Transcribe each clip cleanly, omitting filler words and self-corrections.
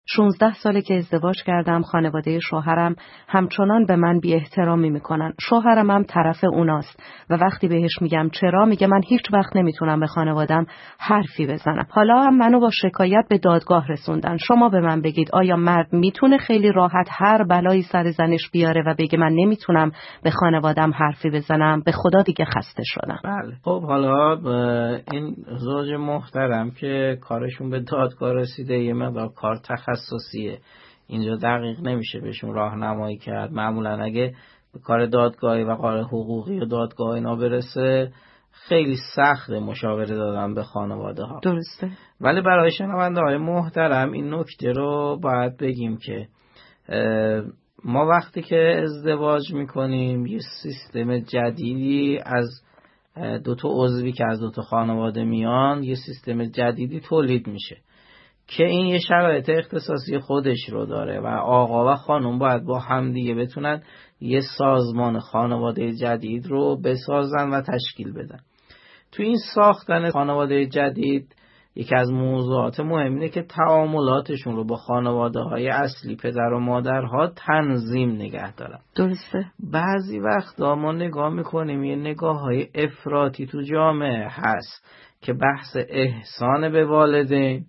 16 ساله که ازدواج کردم. خانواده شوهرم همچنان به من بی احترامی میکنن. شوهرم هم طرف اوناست و وقتی بهش میگم چرا، میگه من هیچ وقت نمیتونم به خانوادم حرفی بزنم. حالا هم منو با شکایت به دادگاه رسوندن. شما به من بگید آیا مرد میتونه خیلی راحت هر بلایی سر زنش بیاره و بگه من نمیتونم به خانوادم حرفی بزنم؟ به خدا دیگه خسته شدم. بله. خب حالا این زوج محترم که کارشون به دادگاه رسیده، یه مقدار کار تخصصیه، اینجا دقیق نمیشه بهشون راهنمایی کرد. معمولا اگه به کار دادگاهی و کار حقوقی و دادگاه اینا برسه خیلی سخت مشاوره دادن به خانواده ها. درسته. ولی برای شنونده های محترم این نکته رو باید بگیم که ما وقتی که ازدواج میکنیم یه سیستم جدیدی از دو تا عضوی که از دو تا خانواده میان، یه سیستم جدیدی تولید میشه که این یه شرایط اختصاصی خودش رو داره و آقا و خانم باید با هم دیگه بتونن یه سازمان خانواده جدید رو بسازن و تشکیل بدن. تو این ساختن خانواده جدید یکی از موضوعات مهم اینه که تعاملاتشون رو با خانواده های اصلی پدر و مادرها تنظیم نگه دارن. درسته. بعضی وقتا ما نگاه میکنیم یه نگاه های افراطی تو جامعه هست که بحث احسان به والدین،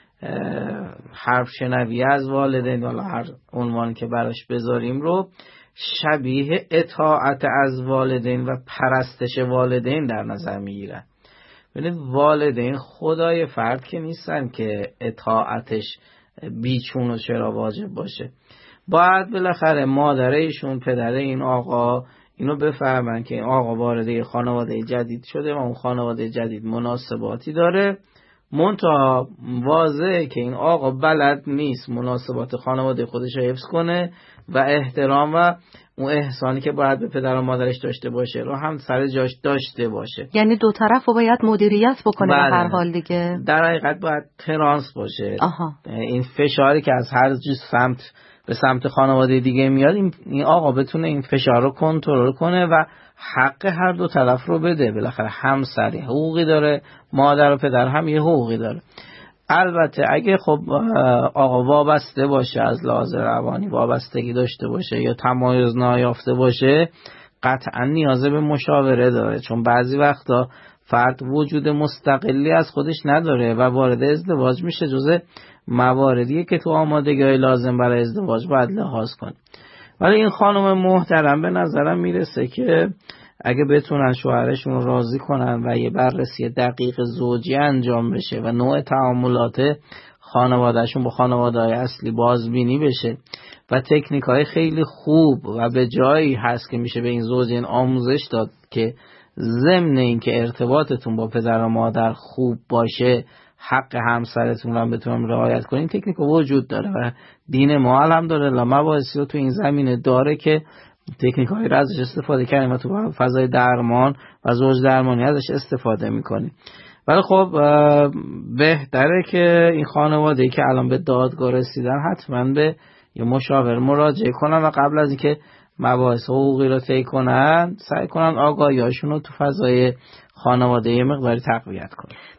حرف شنوی از والدین، والا هر عنوان که براش بذاریم، رو شبیه اطاعت از والدین و پرستش والدین در نظر میگیرن. ببینید والدین خدای فرد که نیستن که اطاعتش بیچون و چرا واجب باشه. باید بالاخره مادر ایشون، پدر این آقا اینو بفهمن که این آقا وارد خانواده جدید شده و اون خانواده جدید مناسباتی داره، منتها واضحه که این آقا بلد نیست مناسبات خانواده خودش رو حفظ کنه و احترام و اون احسانی که باید به پدر و مادرش داشته باشه رو هم سر جاش داشته باشه. یعنی دو طرف رو باید مدیریت بکنه. به هر حال دیگه در حقیقت باید ترانس باشه. این فشاری که از هر سمت به سمت خانواده دیگه میاد، این آقا بتونه این فشار رو کنترل کنه و حق هر دو طرف رو بده. بالاخره همسر حقوقی داره، مادر و پدر هم یه حقوقی داره. البته اگه خب آقا وابسته باشه، از لحاظ روانی وابستگی داشته باشه یا تمایز نایافته باشه، قطعا نیاز به مشاوره داره، چون بعضی وقتا فرد وجود مستقلی از خودش نداره و وارد ازدواج میشه. جزء مواردیه که تو آمادگی لازم برای ازدواج باید لحاظ کنه. ولی این خانم محترم به نظرم میرسه که اگه بتونن شوهرشون رو راضی کنن و یه بررسی دقیق زوجی انجام بشه و نوع تعاملات خانوادهشون با خانواده‌های اصلی بازبینی بشه و تکنیک‌های خیلی خوب و به جایی هست که میشه به این زوجین آموزش داد که ضمن این که ارتباطتون با پدر و مادر خوب باشه، حق همسرتون رو بتونم رعایت کنین، تکنیک وجود داره و دین ما الحمدلله مباحثی رو تو این زمینه داره که تکنیک‌های رو ازش استفاده کردیم و تو فضای درمان و زوج درمانی ازش استفاده میکنیم. ولی خب بهتره که این خانواده‌ای که الان به دادگاه رسیدن حتما به یه مشاور مراجعه کنن و قبل از اینکه مباحث حقوقی رو طی کنن سعی کنن آگاهی‌هاشون رو تو فضای خانواده یه مقداری تقویت کنن.